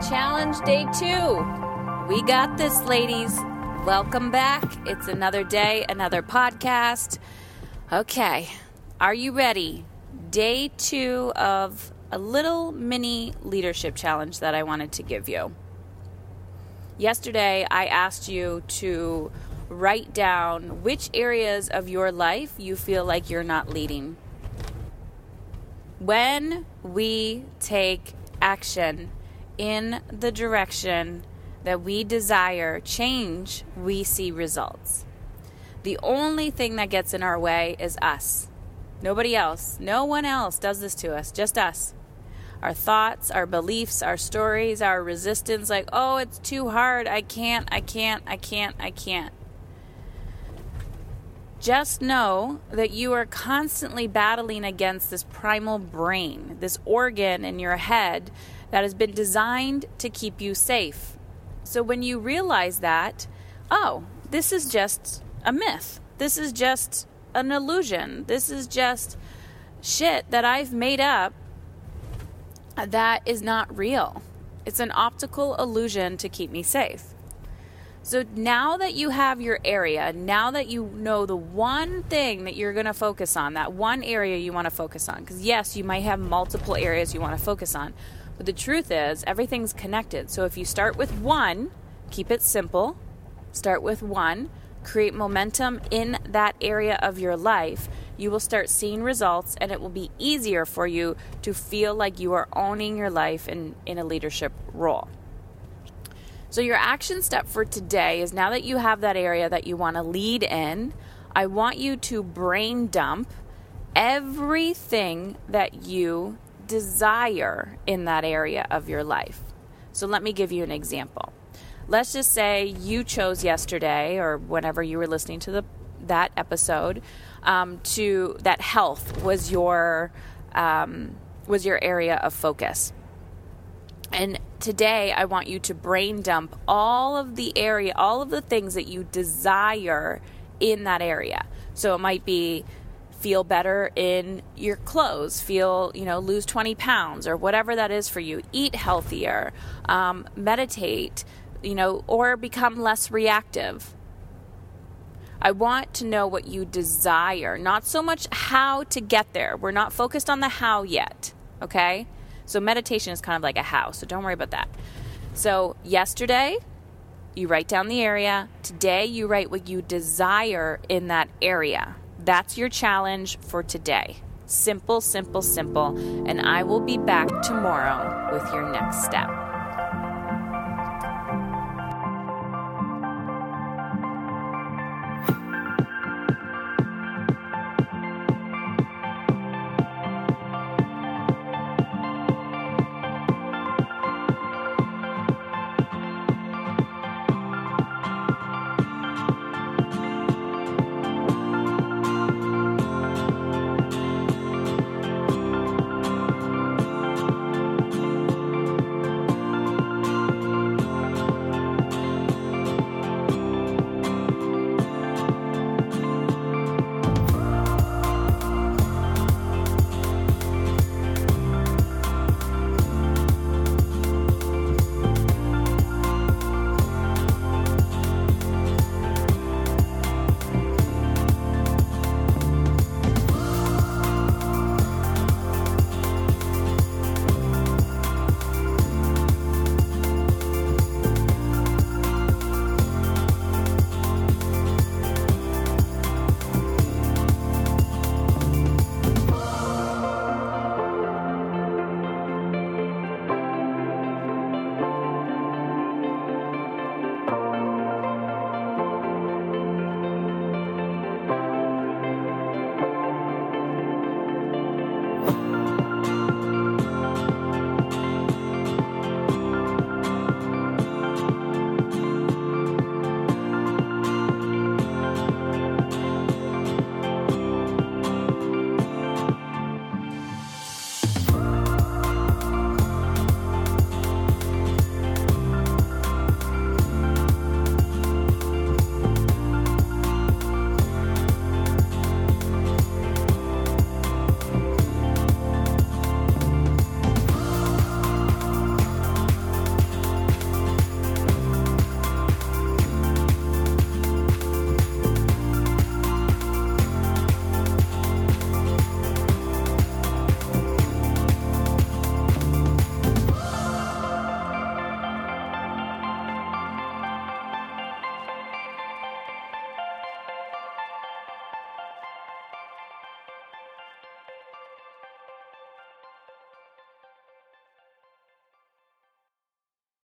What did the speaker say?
Challenge day 2. We got this, ladies. Welcome back. It's another day, another podcast. Okay, are you ready? Day 2 of a little mini leadership challenge that I wanted to give you. Yesterday, I asked you to write down which areas of your life you feel like you're not leading. When we take action in the direction that we desire change, we see results. The only thing that gets in our way is us. Nobody else. No one else does this to us, just us. Our thoughts, our beliefs, our stories, our resistance, like, oh, it's too hard. I can't. Just know that you are constantly battling against this primal brain, this organ in your head that has been designed to keep you safe. So when you realize that, oh, this is just a myth. This is just an illusion. This is just shit that I've made up that is not real. It's an optical illusion to keep me safe. So now that you have your area, now that you know the one thing that you're going to focus on, that one area you want to focus on, because yes, you might have multiple areas you want to focus on, but the truth is everything's connected. So if you start with one, keep it simple, start with one, create momentum in that area of your life, you will start seeing results, and it will be easier for you to feel like you are owning your life in a leadership role. So your action step for today is, now that you have that area that you want to lead in, I want you to brain dump everything that you desire in that area of your life. So let me give you an example. Let's just say you chose yesterday, or whenever you were listening to that episode, that health was your area of focus. And today I want you to brain dump all of the things that you desire in that area. So it might be feel better in your clothes, lose 20 pounds or whatever that is for you, eat healthier, meditate, or become less reactive. I want to know what you desire, not so much how to get there. We're not focused on the how yet, okay? So meditation is kind of like a how, so don't worry about that. So yesterday, you write down the area. Today, you write what you desire in that area. That's your challenge for today. Simple, simple, simple. And I will be back tomorrow with your next step.